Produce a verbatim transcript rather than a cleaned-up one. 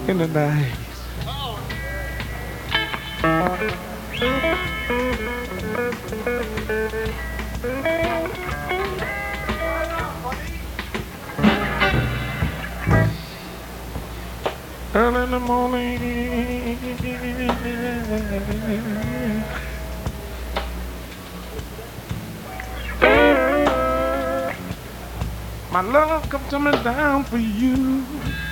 in the night. Early in the morning, my love come coming down for you.